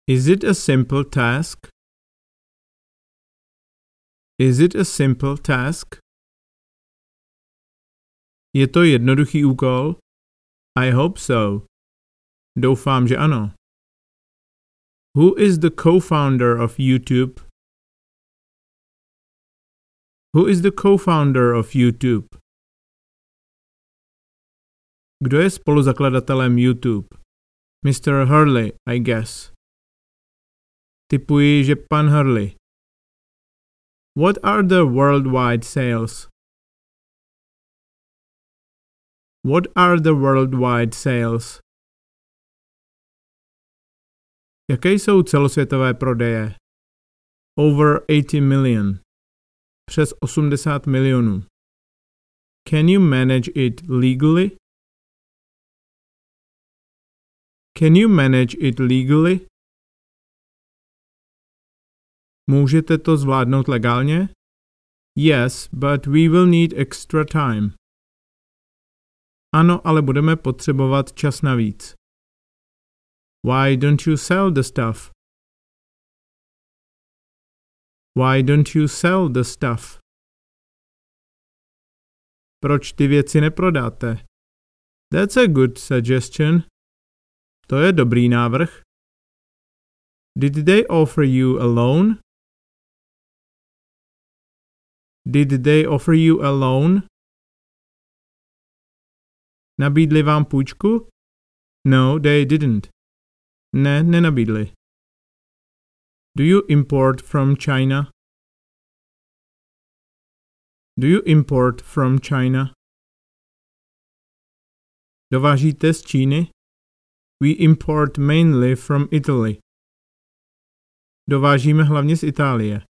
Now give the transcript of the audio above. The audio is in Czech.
Is it a simple task? Is it a simple task? Je to jednoduchý úkol? I hope so. Doufám, že ano. Who is the co-founder of YouTube? Who is the co-founder of YouTube? Kdo je spoluzakladatelem YouTube? Mr. Hurley, I guess. Tipuji, že pan Hurley. What are the worldwide sales? What are the worldwide sales? Jaké jsou celosvětové prodeje? Over 80 million. Přes 80 milionů. Can you manage it legally? Can you manage it legally? Můžete to zvládnout legálně? Yes, but we will need extra time. Ano, ale budeme potřebovat čas navíc. Why don't you sell the stuff? Why don't you sell the stuff? Proč ty věci neprodáte? That's a good suggestion. To je dobrý návrh. Did they offer you a loan? Did they offer you a loan? Nabídli vám půjčku? No, they didn't. Ne, nenabídli. Do you import from China? Do you import from China? Dovážíte z Číny? We import mainly from Italy. Dovážíme hlavně z Itálie.